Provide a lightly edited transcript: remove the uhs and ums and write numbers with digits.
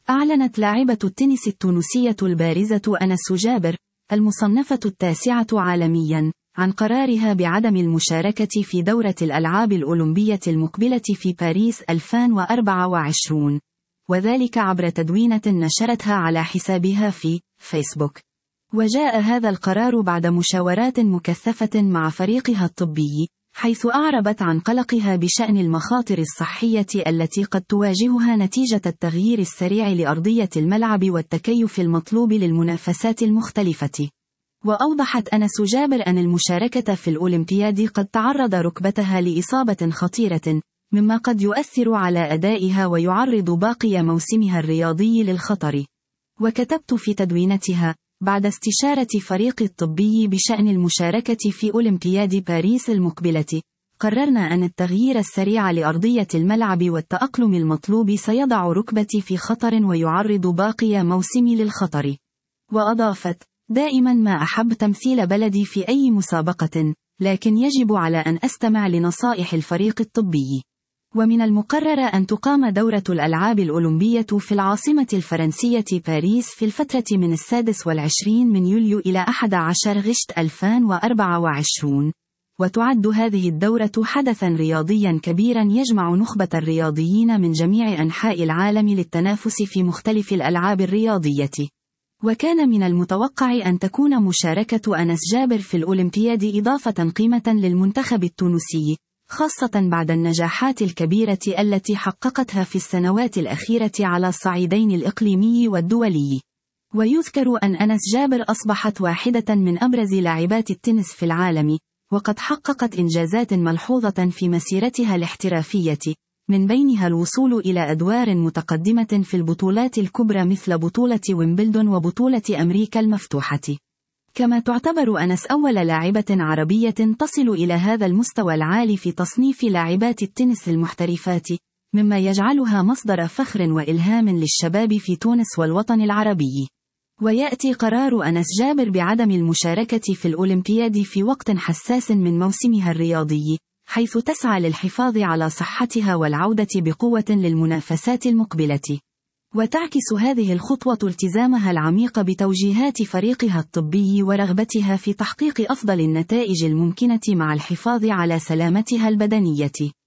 أعلنت لاعبة التنس التونسية البارزة أنس جابر، المصنفة 9 عالمياً، عن قرارها بعدم المشاركة في دورة الألعاب الأولمبية المقبلة في باريس 2024، وذلك عبر تدوينة نشرتها على حسابها في فيسبوك. وجاء هذا القرار بعد مشاورات مكثفة مع فريقها الطبي، حيث أعربت عن قلقها بشأن المخاطر الصحية التي قد تواجهها نتيجة التغيير السريع لأرضية الملعب والتكيف المطلوب للمنافسات المختلفة. وأوضحت أنس جابر أن المشاركة في الأولمبياد قد تعرض ركبتها لإصابة خطيرة، مما قد يؤثر على أدائها ويعرض باقي موسمها الرياضي للخطر. وكتبت في تدوينتها: بعد استشارة فريق الطبي بشأن المشاركة في أولمبياد باريس المقبلة، قررنا أن التغيير السريع لأرضية الملعب والتأقلم المطلوب سيضع ركبتي في خطر ويعرض باقي موسمي للخطر. وأضافت: دائما ما أحب تمثيل بلدي في أي مسابقة، لكن يجب على أن أستمع لنصائح الفريق الطبي. ومن المقرر أن تقام دورة الألعاب الأولمبية في العاصمة الفرنسية باريس في الفترة من 26 من يوليو إلى 11 غشت 2024. وتعد هذه الدورة حدثا رياضيا كبيرا يجمع نخبة الرياضيين من جميع أنحاء العالم للتنافس في مختلف الألعاب الرياضية. وكان من المتوقع أن تكون مشاركة أنس جابر في الأولمبياد إضافة قيمة للمنتخب التونسي، خاصة بعد النجاحات الكبيرة التي حققتها في السنوات الأخيرة على الصعيدين الإقليمي والدولي. ويذكر أن أنس جابر أصبحت واحدة من أبرز لاعبات التنس في العالم، وقد حققت إنجازات ملحوظة في مسيرتها الاحترافية، من بينها الوصول إلى أدوار متقدمة في البطولات الكبرى مثل بطولة ويمبلدون وبطولة أمريكا المفتوحة. كما تعتبر أنس أول لاعبة عربية تصل إلى هذا المستوى العالي في تصنيف لاعبات التنس المحترفات، مما يجعلها مصدر فخر وإلهام للشباب في تونس والوطن العربي. ويأتي قرار أنس جابر بعدم المشاركة في الأولمبياد في وقت حساس من موسمها الرياضي، حيث تسعى للحفاظ على صحتها والعودة بقوة للمنافسات المقبلة. وتعكس هذه الخطوة التزامها العميق بتوجيهات فريقها الطبي ورغبتها في تحقيق أفضل النتائج الممكنة مع الحفاظ على سلامتها البدنية.